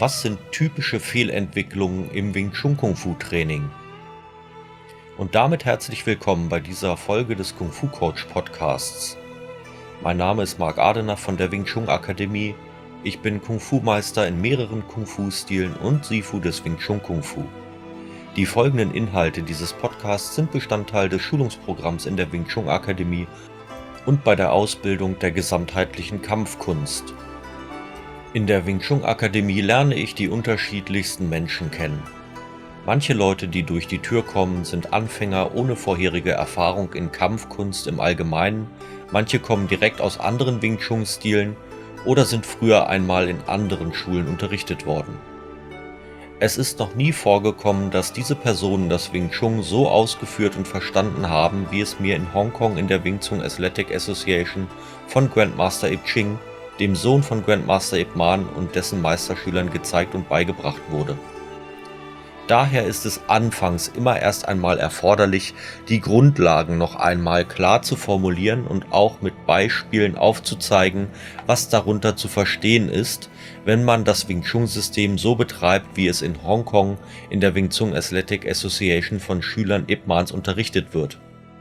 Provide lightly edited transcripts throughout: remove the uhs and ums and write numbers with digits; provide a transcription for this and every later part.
Was sind typische Fehlentwicklungen im Wing Chun Kung Fu Training? Und damit herzlich willkommen bei dieser Folge des Kung Fu Coach Podcasts. Mein Name ist Marc Adener von der Wing Chun Akademie. Ich bin Kung Fu Meister in mehreren Kung Fu Stilen und Sifu des Wing Chun Kung Fu. Die folgenden Inhalte dieses Podcasts sind Bestandteil des Schulungsprogramms in der Wing Chun Akademie und bei der Ausbildung der gesamtheitlichen Kampfkunst. In der Wing Chun Akademie lerne ich die unterschiedlichsten Menschen kennen. Manche Leute, die durch die Tür kommen, sind Anfänger ohne vorherige Erfahrung in Kampfkunst im Allgemeinen, manche kommen direkt aus anderen Wing Chun Stilen oder sind früher einmal in anderen Schulen unterrichtet worden. Es ist noch nie vorgekommen, dass diese Personen das Wing Chun so ausgeführt und verstanden haben, wie es mir in Hongkong in der Wing Chun Athletic Association von Grandmaster Ip Ching, dem Sohn von Grandmaster Ip Man und dessen Meisterschülern gezeigt und beigebracht wurde. Daher ist es anfangs immer erst einmal erforderlich, die Grundlagen noch einmal klar zu formulieren und auch mit Beispielen aufzuzeigen, was darunter zu verstehen ist, wenn man das Wing Chun System so betreibt, wie es in Hongkong in der Wing Chun Athletic Association von Schülern Ip Mans unterrichtet wird.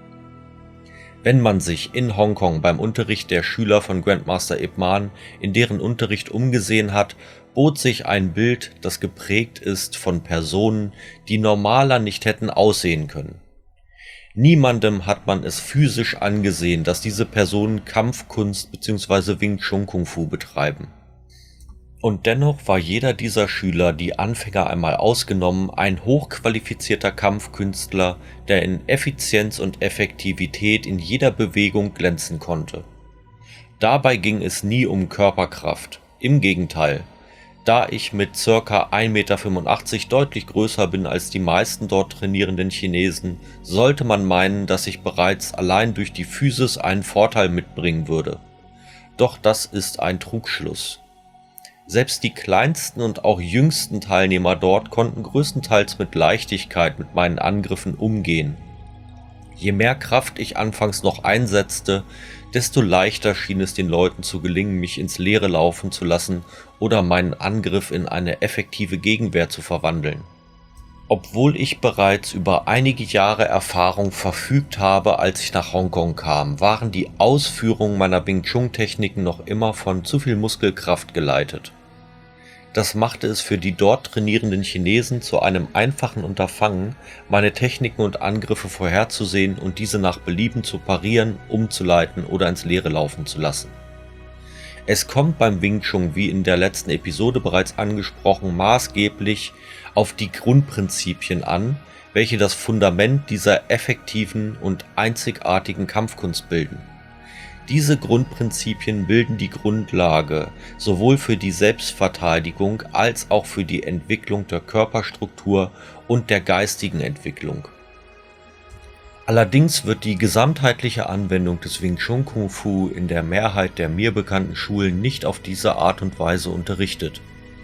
Wenn man sich in Hongkong beim Unterricht der Schüler von Grandmaster Ip Man in deren Unterricht umgesehen hat, bot sich ein Bild, das geprägt ist von Personen, die normaler nicht hätten aussehen können. Niemandem hat man es physisch angesehen, dass diese Personen Kampfkunst bzw. Wing Chun Kung Fu betreiben. Und dennoch war jeder dieser Schüler, die Anfänger einmal ausgenommen, ein hochqualifizierter Kampfkünstler, der in Effizienz und Effektivität in jeder Bewegung glänzen konnte. Dabei ging es nie um Körperkraft, im Gegenteil. Da ich mit ca. 1,85 Meter deutlich größer bin als die meisten dort trainierenden Chinesen, sollte man meinen, dass ich bereits allein durch die Physis einen Vorteil mitbringen würde. Doch das ist ein Trugschluss. Selbst die kleinsten und auch jüngsten Teilnehmer dort konnten größtenteils mit Leichtigkeit mit meinen Angriffen umgehen. Je mehr Kraft ich anfangs noch einsetzte, desto leichter schien es den Leuten zu gelingen, mich ins Leere laufen zu lassen oder meinen Angriff in eine effektive Gegenwehr zu verwandeln. Obwohl ich bereits über einige Jahre Erfahrung verfügt habe, als ich nach Hongkong kam, waren die Ausführungen meiner Wing Chun Techniken noch immer von zu viel Muskelkraft geleitet. Das machte es für die dort trainierenden Chinesen zu einem einfachen Unterfangen, meine Techniken und Angriffe vorherzusehen und diese nach Belieben zu parieren, umzuleiten oder ins Leere laufen zu lassen. Es kommt beim Wing Chun, wie in der letzten Episode bereits angesprochen, maßgeblich auf die Grundprinzipien an, welche das Fundament dieser effektiven und einzigartigen Kampfkunst bilden. Diese Grundprinzipien bilden die Grundlage sowohl für die Selbstverteidigung als auch für die Entwicklung der Körperstruktur und der geistigen Entwicklung. Allerdings wird die gesamtheitliche Anwendung des Wing Chun Kung Fu in der Mehrheit der mir bekannten Schulen nicht auf diese Art und Weise unterrichtet.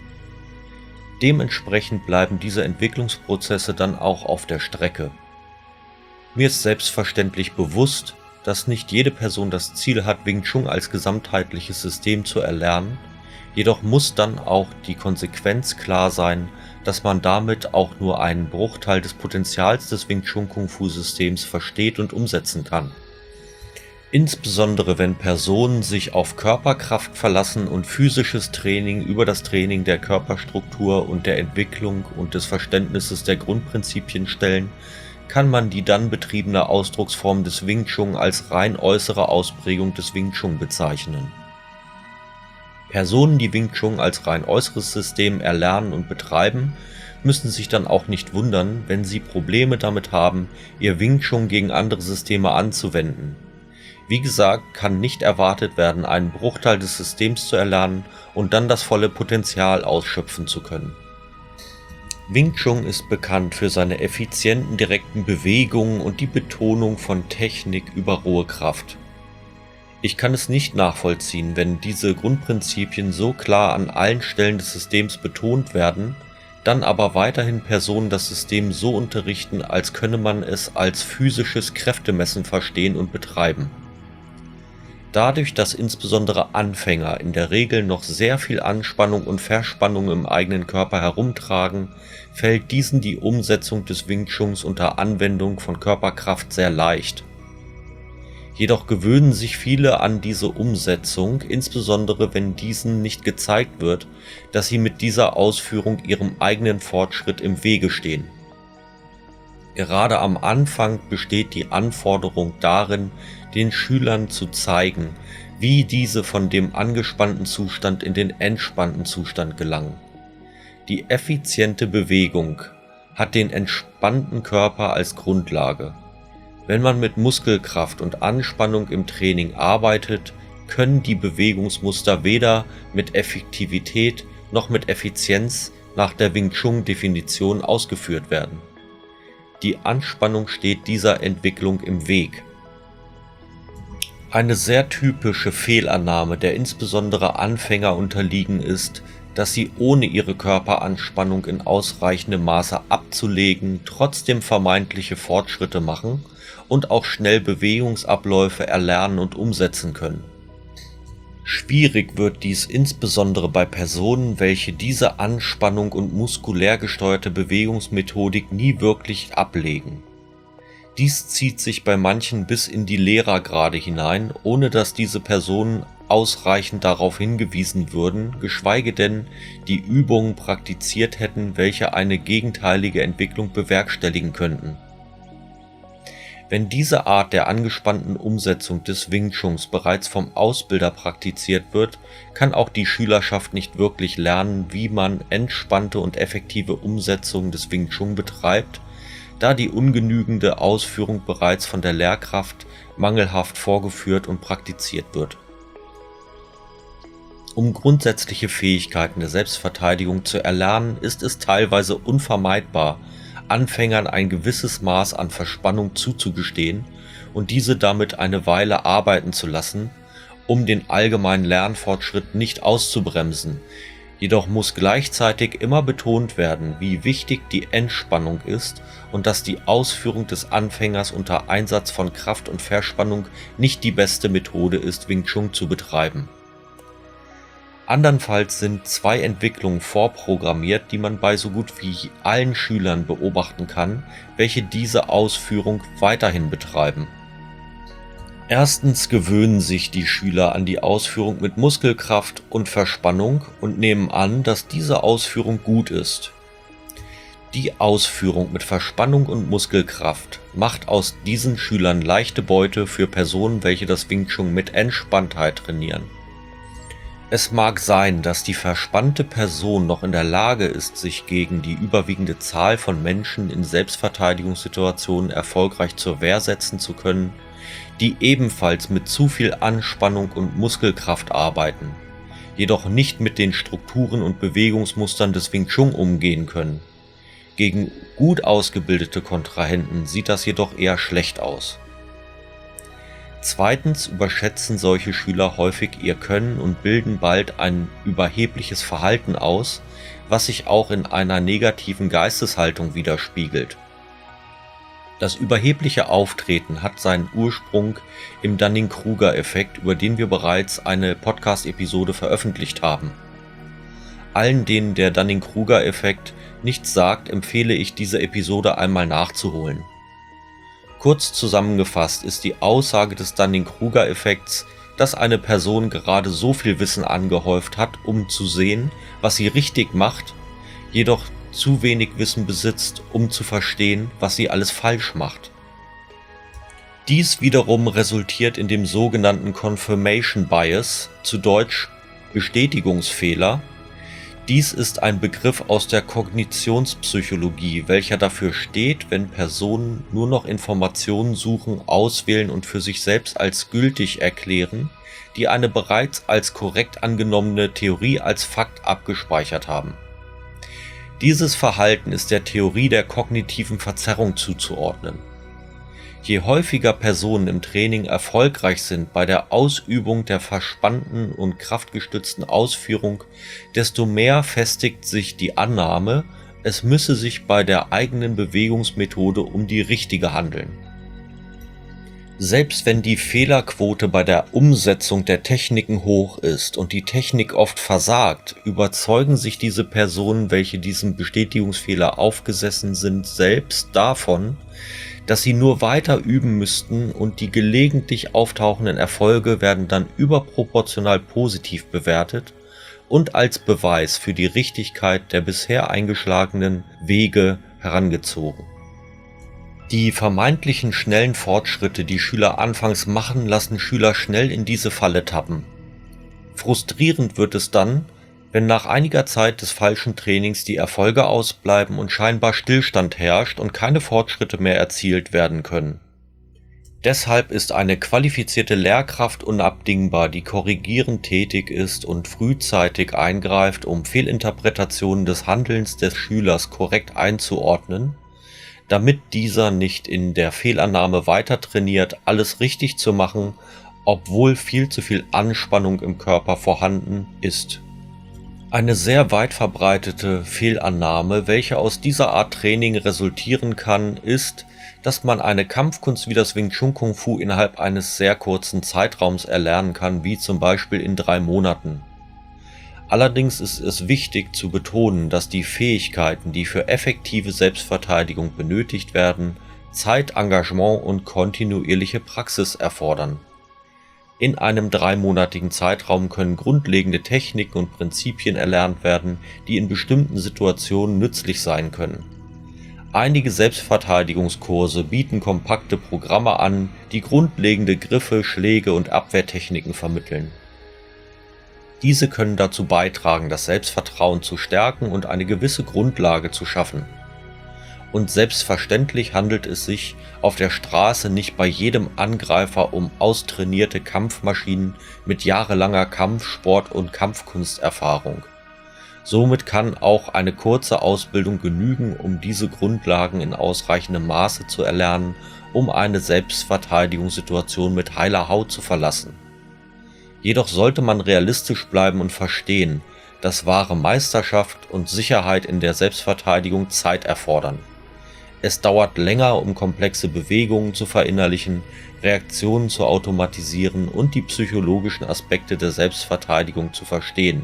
Dementsprechend bleiben diese Entwicklungsprozesse dann auch auf der Strecke. Mir ist selbstverständlich bewusst, dass nicht jede Person das Ziel hat, Wing Chun als gesamtheitliches System zu erlernen, jedoch muss dann auch die Konsequenz klar sein, dass man damit auch nur einen Bruchteil des Potenzials des Wing Chun Kung Fu Systems versteht und umsetzen kann. Insbesondere wenn Personen sich auf Körperkraft verlassen und physisches Training über das Training der Körperstruktur und der Entwicklung und des Verständnisses der Grundprinzipien stellen, kann man die dann betriebene Ausdrucksform des Wing Chun als rein äußere Ausprägung des Wing Chun bezeichnen. Personen, die Wing Chun als rein äußeres System erlernen und betreiben, müssen sich dann auch nicht wundern, wenn sie Probleme damit haben, ihr Wing Chun gegen andere Systeme anzuwenden. Wie gesagt, kann nicht erwartet werden, einen Bruchteil des Systems zu erlernen und dann das volle Potenzial ausschöpfen zu können. Wing Chun ist bekannt für seine effizienten, direkten Bewegungen und die Betonung von Technik über rohe Kraft. Ich kann es nicht nachvollziehen, wenn diese Grundprinzipien so klar an allen Stellen des Systems betont werden, dann aber weiterhin Personen das System so unterrichten, als könne man es als physisches Kräftemessen verstehen und betreiben. Dadurch, dass insbesondere Anfänger in der Regel noch sehr viel Anspannung und Verspannung im eigenen Körper herumtragen, fällt diesen die Umsetzung des Wing Chuns unter Anwendung von Körperkraft sehr leicht. Jedoch gewöhnen sich viele an diese Umsetzung, insbesondere wenn diesen nicht gezeigt wird, dass sie mit dieser Ausführung ihrem eigenen Fortschritt im Wege stehen. Gerade am Anfang besteht die Anforderung darin, den Schülern zu zeigen, wie diese von dem angespannten Zustand in den entspannten Zustand gelangen. Die effiziente Bewegung hat den entspannten Körper als Grundlage. Wenn man mit Muskelkraft und Anspannung im Training arbeitet, können die Bewegungsmuster weder mit Effektivität noch mit Effizienz nach der Wing Chun-Definition ausgeführt werden. Die Anspannung steht dieser Entwicklung im Weg. Eine sehr typische Fehlannahme, der insbesondere Anfänger unterliegen, ist, dass sie ohne ihre Körperanspannung in ausreichendem Maße abzulegen, trotzdem vermeintliche Fortschritte machen und auch schnell Bewegungsabläufe erlernen und umsetzen können. Schwierig wird dies insbesondere bei Personen, welche diese Anspannung und muskulär gesteuerte Bewegungsmethodik nie wirklich ablegen. Dies zieht sich bei manchen bis in die Lehrergrade hinein, ohne dass diese Personen ausreichend darauf hingewiesen würden, geschweige denn die Übungen praktiziert hätten, welche eine gegenteilige Entwicklung bewerkstelligen könnten. Wenn diese Art der angespannten Umsetzung des Wing Chuns bereits vom Ausbilder praktiziert wird, kann auch die Schülerschaft nicht wirklich lernen, wie man entspannte und effektive Umsetzung des Wing Chun betreibt, da die ungenügende Ausführung bereits von der Lehrkraft mangelhaft vorgeführt und praktiziert wird. Um grundsätzliche Fähigkeiten der Selbstverteidigung zu erlernen, ist es teilweise unvermeidbar, Anfängern ein gewisses Maß an Verspannung zuzugestehen und diese damit eine Weile arbeiten zu lassen, um den allgemeinen Lernfortschritt nicht auszubremsen. Jedoch muss gleichzeitig immer betont werden, wie wichtig die Entspannung ist und dass die Ausführung des Anfängers unter Einsatz von Kraft und Verspannung nicht die beste Methode ist, Wing Chun zu betreiben. Andernfalls sind zwei Entwicklungen vorprogrammiert, die man bei so gut wie allen Schülern beobachten kann, welche diese Ausführung weiterhin betreiben. Erstens gewöhnen sich die Schüler an die Ausführung mit Muskelkraft und Verspannung und nehmen an, dass diese Ausführung gut ist. Die Ausführung mit Verspannung und Muskelkraft macht aus diesen Schülern leichte Beute für Personen, welche das Wing Chun mit Entspanntheit trainieren. Es mag sein, dass die verspannte Person noch in der Lage ist, sich gegen die überwiegende Zahl von Menschen in Selbstverteidigungssituationen erfolgreich zur Wehr setzen zu können, die ebenfalls mit zu viel Anspannung und Muskelkraft arbeiten, jedoch nicht mit den Strukturen und Bewegungsmustern des Wing Chun umgehen können. Gegen gut ausgebildete Kontrahenten sieht das jedoch eher schlecht aus. Zweitens überschätzen solche Schüler häufig ihr Können und bilden bald ein überhebliches Verhalten aus, was sich auch in einer negativen Geisteshaltung widerspiegelt. Das überhebliche Auftreten hat seinen Ursprung im Dunning-Kruger-Effekt, über den wir bereits eine Podcast-Episode veröffentlicht haben. Allen, denen der Dunning-Kruger-Effekt nichts sagt, empfehle ich, diese Episode einmal nachzuholen. Kurz zusammengefasst ist die Aussage des Dunning-Kruger-Effekts, dass eine Person gerade so viel Wissen angehäuft hat, um zu sehen, was sie richtig macht, jedoch zu wenig Wissen besitzt, um zu verstehen, was sie alles falsch macht. Dies wiederum resultiert in dem sogenannten Confirmation Bias, zu Deutsch Bestätigungsfehler. Dies ist ein Begriff aus der Kognitionspsychologie, welcher dafür steht, wenn Personen nur noch Informationen suchen, auswählen und für sich selbst als gültig erklären, die eine bereits als korrekt angenommene Theorie als Fakt abgespeichert haben. Dieses Verhalten ist der Theorie der kognitiven Verzerrung zuzuordnen. Je häufiger Personen im Training erfolgreich sind bei der Ausübung der verspannten und kraftgestützten Ausführung, desto mehr festigt sich die Annahme, es müsse sich bei der eigenen Bewegungsmethode um die richtige handeln. Selbst wenn die Fehlerquote bei der Umsetzung der Techniken hoch ist und die Technik oft versagt, überzeugen sich diese Personen, welche diesem Bestätigungsfehler aufgesessen sind, selbst davon, dass sie nur weiter üben müssten, und die gelegentlich auftauchenden Erfolge werden dann überproportional positiv bewertet und als Beweis für die Richtigkeit der bisher eingeschlagenen Wege herangezogen. Die vermeintlichen schnellen Fortschritte, die Schüler anfangs machen, lassen Schüler schnell in diese Falle tappen. Frustrierend wird es dann, wenn nach einiger Zeit des falschen Trainings die Erfolge ausbleiben und scheinbar Stillstand herrscht und keine Fortschritte mehr erzielt werden können. Deshalb ist eine qualifizierte Lehrkraft unabdingbar, die korrigierend tätig ist und frühzeitig eingreift, um Fehlinterpretationen des Handelns des Schülers korrekt einzuordnen, damit dieser nicht in der Fehlannahme weiter trainiert, alles richtig zu machen, obwohl viel zu viel Anspannung im Körper vorhanden ist. Eine sehr weit verbreitete Fehlannahme, welche aus dieser Art Training resultieren kann, ist, dass man eine Kampfkunst wie das Wing Chun Kung Fu innerhalb eines sehr kurzen Zeitraums erlernen kann, wie zum Beispiel in 3 Monaten. Allerdings ist es wichtig zu betonen, dass die Fähigkeiten, die für effektive Selbstverteidigung benötigt werden, Zeit, Engagement und kontinuierliche Praxis erfordern. In einem 3-monatigen Zeitraum können grundlegende Techniken und Prinzipien erlernt werden, die in bestimmten Situationen nützlich sein können. Einige Selbstverteidigungskurse bieten kompakte Programme an, die grundlegende Griffe, Schläge und Abwehrtechniken vermitteln. Diese können dazu beitragen, das Selbstvertrauen zu stärken und eine gewisse Grundlage zu schaffen. Und selbstverständlich handelt es sich auf der Straße nicht bei jedem Angreifer um austrainierte Kampfmaschinen mit jahrelanger Kampfsport- und Kampfkunsterfahrung. Somit kann auch eine kurze Ausbildung genügen, um diese Grundlagen in ausreichendem Maße zu erlernen, um eine Selbstverteidigungssituation mit heiler Haut zu verlassen. Jedoch sollte man realistisch bleiben und verstehen, dass wahre Meisterschaft und Sicherheit in der Selbstverteidigung Zeit erfordern. Es dauert länger, um komplexe Bewegungen zu verinnerlichen, Reaktionen zu automatisieren und die psychologischen Aspekte der Selbstverteidigung zu verstehen.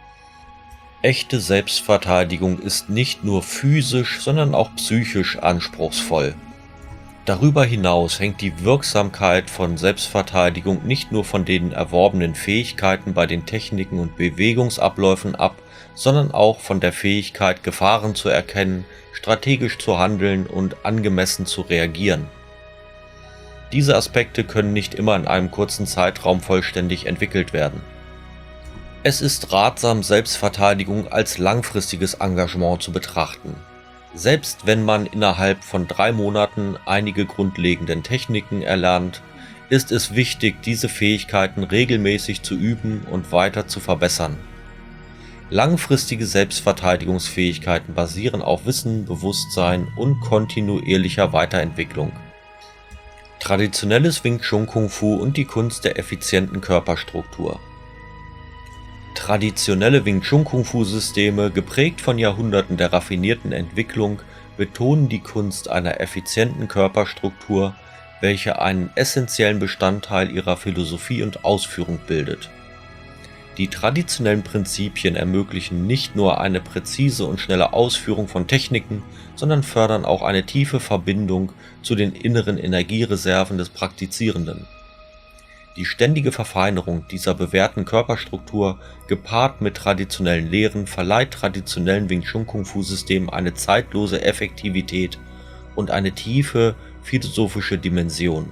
Echte Selbstverteidigung ist nicht nur physisch, sondern auch psychisch anspruchsvoll. Darüber hinaus hängt die Wirksamkeit von Selbstverteidigung nicht nur von den erworbenen Fähigkeiten bei den Techniken und Bewegungsabläufen ab, sondern auch von der Fähigkeit, Gefahren zu erkennen, strategisch zu handeln und angemessen zu reagieren. Diese Aspekte können nicht immer in einem kurzen Zeitraum vollständig entwickelt werden. Es ist ratsam, Selbstverteidigung als langfristiges Engagement zu betrachten. Selbst wenn man innerhalb von 3 Monaten einige grundlegenden Techniken erlernt, ist es wichtig, diese Fähigkeiten regelmäßig zu üben und weiter zu verbessern. Langfristige Selbstverteidigungsfähigkeiten basieren auf Wissen, Bewusstsein und kontinuierlicher Weiterentwicklung. Traditionelles Wing Chun Kung Fu und die Kunst der effizienten Körperstruktur. Traditionelle Wing Chun Kung Fu Systeme, geprägt von Jahrhunderten der raffinierten Entwicklung, betonen die Kunst einer effizienten Körperstruktur, welche einen essentiellen Bestandteil ihrer Philosophie und Ausführung bildet. Die traditionellen Prinzipien ermöglichen nicht nur eine präzise und schnelle Ausführung von Techniken, sondern fördern auch eine tiefe Verbindung zu den inneren Energiereserven des Praktizierenden. Die ständige Verfeinerung dieser bewährten Körperstruktur, gepaart mit traditionellen Lehren, verleiht traditionellen Wing Chun Kung Fu Systemen eine zeitlose Effektivität und eine tiefe philosophische Dimension.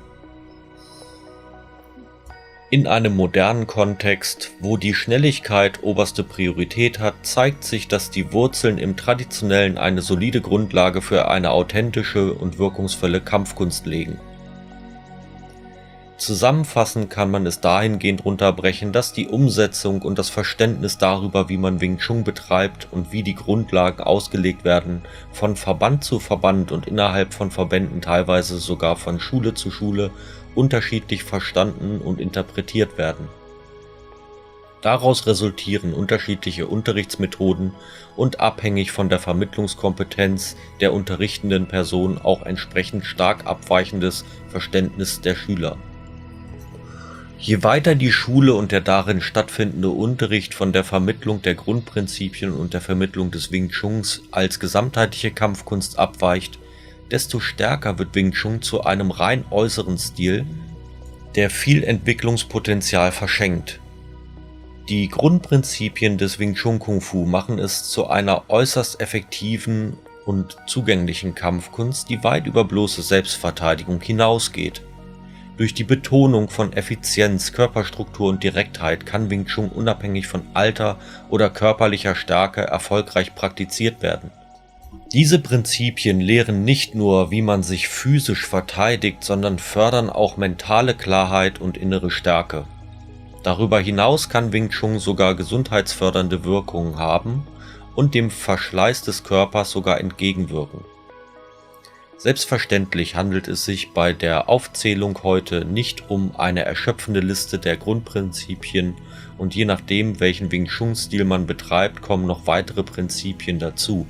In einem modernen Kontext, wo die Schnelligkeit oberste Priorität hat, zeigt sich, dass die Wurzeln im Traditionellen eine solide Grundlage für eine authentische und wirkungsvolle Kampfkunst legen. Zusammenfassend kann man es dahingehend runterbrechen, dass die Umsetzung und das Verständnis darüber, wie man Wing Chun betreibt und wie die Grundlagen ausgelegt werden, von Verband zu Verband und innerhalb von Verbänden teilweise sogar von Schule zu Schule unterschiedlich verstanden und interpretiert werden. Daraus resultieren unterschiedliche Unterrichtsmethoden und abhängig von der Vermittlungskompetenz der unterrichtenden Person auch entsprechend stark abweichendes Verständnis der Schüler. Je weiter die Schule und der darin stattfindende Unterricht von der Vermittlung der Grundprinzipien und der Vermittlung des Wing Chuns als gesamtheitliche Kampfkunst abweicht, desto stärker wird Wing Chun zu einem rein äußeren Stil, der viel Entwicklungspotenzial verschenkt. Die Grundprinzipien des Wing Chun Kung Fu machen es zu einer äußerst effektiven und zugänglichen Kampfkunst, die weit über bloße Selbstverteidigung hinausgeht. Durch die Betonung von Effizienz, Körperstruktur und Direktheit kann Wing Chun unabhängig von Alter oder körperlicher Stärke erfolgreich praktiziert werden. Diese Prinzipien lehren nicht nur, wie man sich physisch verteidigt, sondern fördern auch mentale Klarheit und innere Stärke. Darüber hinaus kann Wing Chun sogar gesundheitsfördernde Wirkungen haben und dem Verschleiß des Körpers sogar entgegenwirken. Selbstverständlich handelt es sich bei der Aufzählung heute nicht um eine erschöpfende Liste der Grundprinzipien und je nachdem, welchen Wing Chun-Stil man betreibt, kommen noch weitere Prinzipien dazu.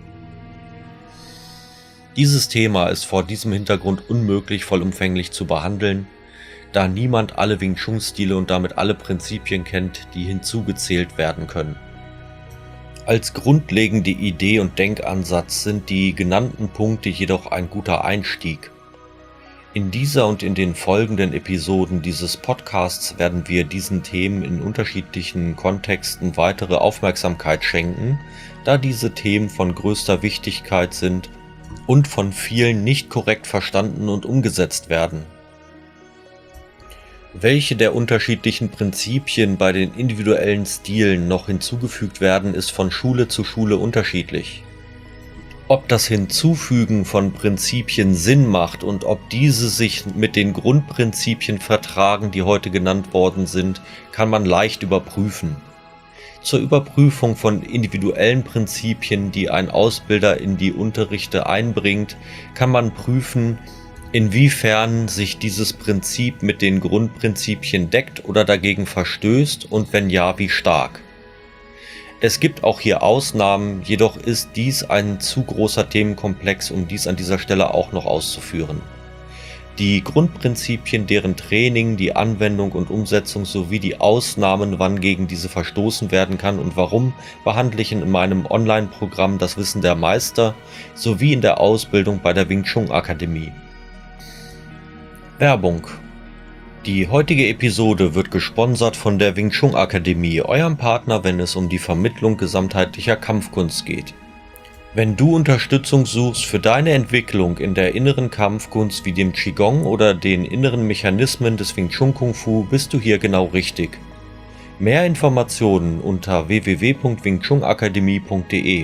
Dieses Thema ist vor diesem Hintergrund unmöglich vollumfänglich zu behandeln, da niemand alle Wing Chun-Stile und damit alle Prinzipien kennt, die hinzugezählt werden können. Als grundlegende Idee und Denkansatz sind die genannten Punkte jedoch ein guter Einstieg. In dieser und in den folgenden Episoden dieses Podcasts werden wir diesen Themen in unterschiedlichen Kontexten weitere Aufmerksamkeit schenken, da diese Themen von größter Wichtigkeit sind und von vielen nicht korrekt verstanden und umgesetzt werden. Welche der unterschiedlichen Prinzipien bei den individuellen Stilen noch hinzugefügt werden, ist von Schule zu Schule unterschiedlich. Ob das Hinzufügen von Prinzipien Sinn macht und ob diese sich mit den Grundprinzipien vertragen, die heute genannt worden sind, kann man leicht überprüfen. Zur Überprüfung von individuellen Prinzipien, die ein Ausbilder in die Unterrichte einbringt, kann man prüfen, inwiefern sich dieses Prinzip mit den Grundprinzipien deckt oder dagegen verstößt und wenn ja, wie stark. Es gibt auch hier Ausnahmen, jedoch ist dies ein zu großer Themenkomplex, um dies an dieser Stelle auch noch auszuführen. Die Grundprinzipien, deren Training, die Anwendung und Umsetzung sowie die Ausnahmen, wann gegen diese verstoßen werden kann und warum, behandle ich in meinem Online-Programm Das Wissen der Meister sowie in der Ausbildung bei der Wing Chun Akademie. Werbung. Die heutige Episode wird gesponsert von der Wing Chun Akademie, eurem Partner, wenn es um die Vermittlung gesamtheitlicher Kampfkunst geht. Wenn du Unterstützung suchst für deine Entwicklung in der inneren Kampfkunst wie dem Qigong oder den inneren Mechanismen des Wing Chun Kung Fu, bist du hier genau richtig. Mehr Informationen unter www.wingchunakademie.de.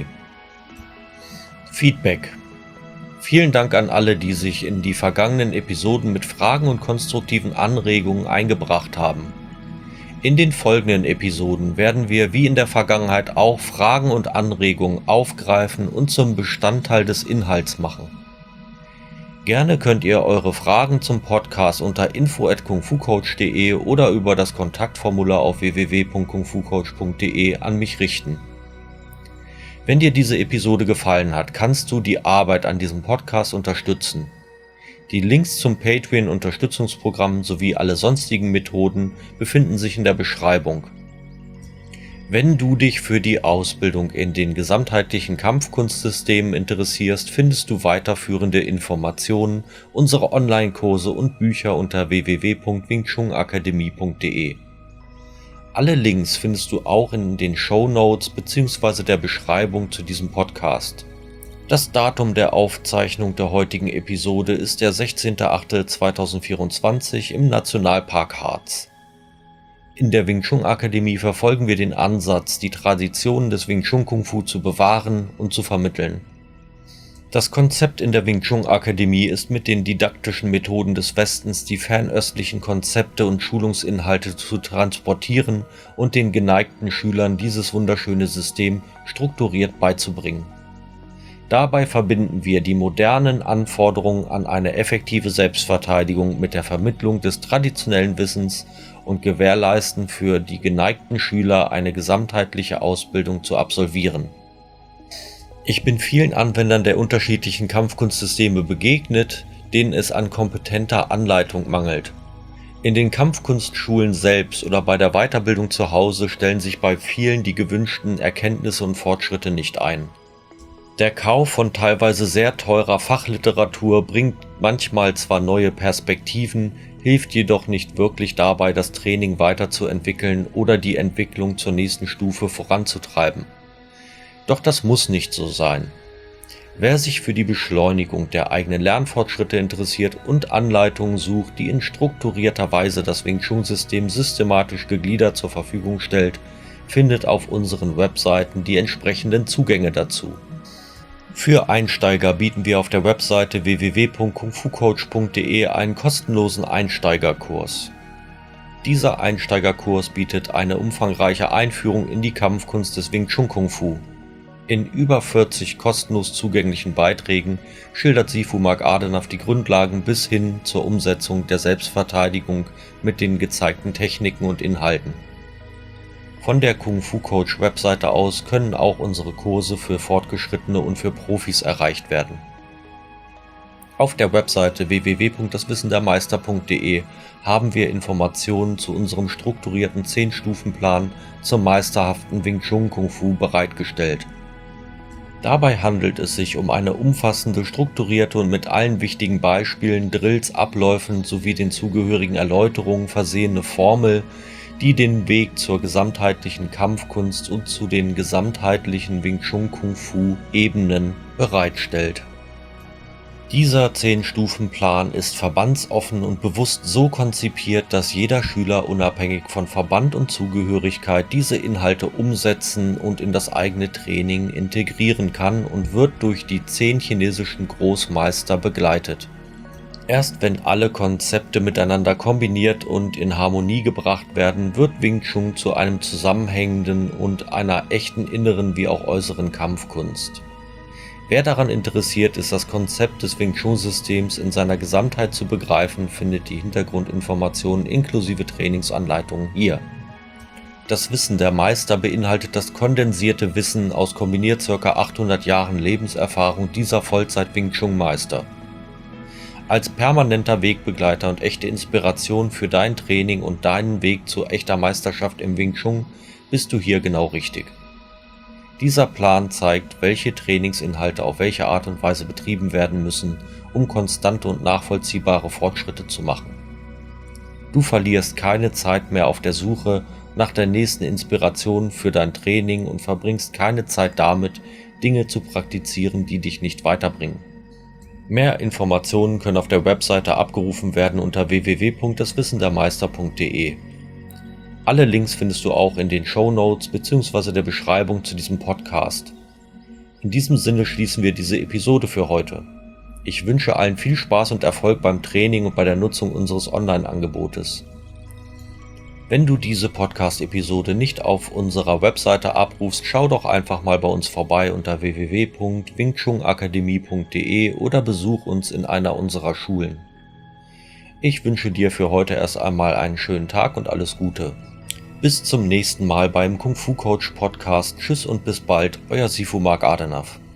Feedback. Vielen Dank an alle, die sich in die vergangenen Episoden mit Fragen und konstruktiven Anregungen eingebracht haben. In den folgenden Episoden werden wir wie in der Vergangenheit auch Fragen und Anregungen aufgreifen und zum Bestandteil des Inhalts machen. Gerne könnt ihr eure Fragen zum Podcast unter info@kungfucoach.de oder über das Kontaktformular auf www.kungfucoach.de an mich richten. Wenn dir diese Episode gefallen hat, kannst du die Arbeit an diesem Podcast unterstützen. Die Links zum Patreon-Unterstützungsprogramm sowie alle sonstigen Methoden befinden sich in der Beschreibung. Wenn du dich für die Ausbildung in den gesamtheitlichen Kampfkunstsystemen interessierst, findest du weiterführende Informationen, unsere Online-Kurse und Bücher unter www.wingchunakademie.de. Alle Links findest du auch in den Shownotes bzw. der Beschreibung zu diesem Podcast. Das Datum der Aufzeichnung der heutigen Episode ist der 16.08.2024 im Nationalpark Harz. In der Wing Chun Akademie verfolgen wir den Ansatz, die Traditionen des Wing Chun Kung Fu zu bewahren und zu vermitteln. Das Konzept in der Wing Chun Akademie ist mit den didaktischen Methoden des Westens die fernöstlichen Konzepte und Schulungsinhalte zu transportieren und den geneigten Schülern dieses wunderschöne System strukturiert beizubringen. Dabei verbinden wir die modernen Anforderungen an eine effektive Selbstverteidigung mit der Vermittlung des traditionellen Wissens und gewährleisten für die geneigten Schüler eine gesamtheitliche Ausbildung zu absolvieren. Ich bin vielen Anwendern der unterschiedlichen Kampfkunstsysteme begegnet, denen es an kompetenter Anleitung mangelt. In den Kampfkunstschulen selbst oder bei der Weiterbildung zu Hause stellen sich bei vielen die gewünschten Erkenntnisse und Fortschritte nicht ein. Der Kauf von teilweise sehr teurer Fachliteratur bringt manchmal zwar neue Perspektiven, hilft jedoch nicht wirklich dabei, das Training weiterzuentwickeln oder die Entwicklung zur nächsten Stufe voranzutreiben. Doch das muss nicht so sein. Wer sich für die Beschleunigung der eigenen Lernfortschritte interessiert und Anleitungen sucht, die in strukturierter Weise das Wing Chun-System systematisch gegliedert zur Verfügung stellt, findet auf unseren Webseiten die entsprechenden Zugänge dazu. Für Einsteiger bieten wir auf der Webseite www.kungfucoach.de einen kostenlosen Einsteigerkurs. Dieser Einsteigerkurs bietet eine umfangreiche Einführung in die Kampfkunst des Wing Chun Kung Fu. In über 40 kostenlos zugänglichen Beiträgen schildert Sifu Mark Adenaf die Grundlagen bis hin zur Umsetzung der Selbstverteidigung mit den gezeigten Techniken und Inhalten. Von der Kung Fu Coach Webseite aus können auch unsere Kurse für Fortgeschrittene und für Profis erreicht werden. Auf der Webseite www.daswissendermeister.de haben wir Informationen zu unserem strukturierten 10-Stufen-Plan zum meisterhaften Wing Chun Kung Fu bereitgestellt. Dabei handelt es sich um eine umfassende, strukturierte und mit allen wichtigen Beispielen, Drills, Abläufen sowie den zugehörigen Erläuterungen versehene Formel, die den Weg zur gesamtheitlichen Kampfkunst und zu den gesamtheitlichen Wing Chun Kung Fu Ebenen bereitstellt. Dieser 10-Stufen-Plan ist verbandsoffen und bewusst so konzipiert, dass jeder Schüler unabhängig von Verband und Zugehörigkeit diese Inhalte umsetzen und in das eigene Training integrieren kann und wird durch die 10 chinesischen Großmeister begleitet. Erst wenn alle Konzepte miteinander kombiniert und in Harmonie gebracht werden, wird Wing Chun zu einem zusammenhängenden und einer echten inneren wie auch äußeren Kampfkunst. Wer daran interessiert ist, das Konzept des Wing Chun-Systems in seiner Gesamtheit zu begreifen, findet die Hintergrundinformationen inklusive Trainingsanleitungen hier. Das Wissen der Meister beinhaltet das kondensierte Wissen aus kombiniert ca. 800 Jahren Lebenserfahrung dieser Vollzeit-Wing Chun-Meister. Als permanenter Wegbegleiter und echte Inspiration für dein Training und deinen Weg zu echter Meisterschaft im Wing Chun bist du hier genau richtig. Dieser Plan zeigt, welche Trainingsinhalte auf welche Art und Weise betrieben werden müssen, um konstante und nachvollziehbare Fortschritte zu machen. Du verlierst keine Zeit mehr auf der Suche nach der nächsten Inspiration für dein Training und verbringst keine Zeit damit, Dinge zu praktizieren, die dich nicht weiterbringen. Mehr Informationen können auf der Webseite abgerufen werden unter www.daswissendermeister.de. Alle Links findest du auch in den Shownotes bzw. der Beschreibung zu diesem Podcast. In diesem Sinne schließen wir diese Episode für heute. Ich wünsche allen viel Spaß und Erfolg beim Training und bei der Nutzung unseres Online-Angebotes. Wenn du diese Podcast-Episode nicht auf unserer Webseite abrufst, schau doch einfach mal bei uns vorbei unter www.wingchunakademie.de oder besuch uns in einer unserer Schulen. Ich wünsche dir für heute erst einmal einen schönen Tag und alles Gute. Bis zum nächsten Mal beim Kung Fu Coach Podcast. Tschüss und bis bald, euer Sifu Mark Adenaf.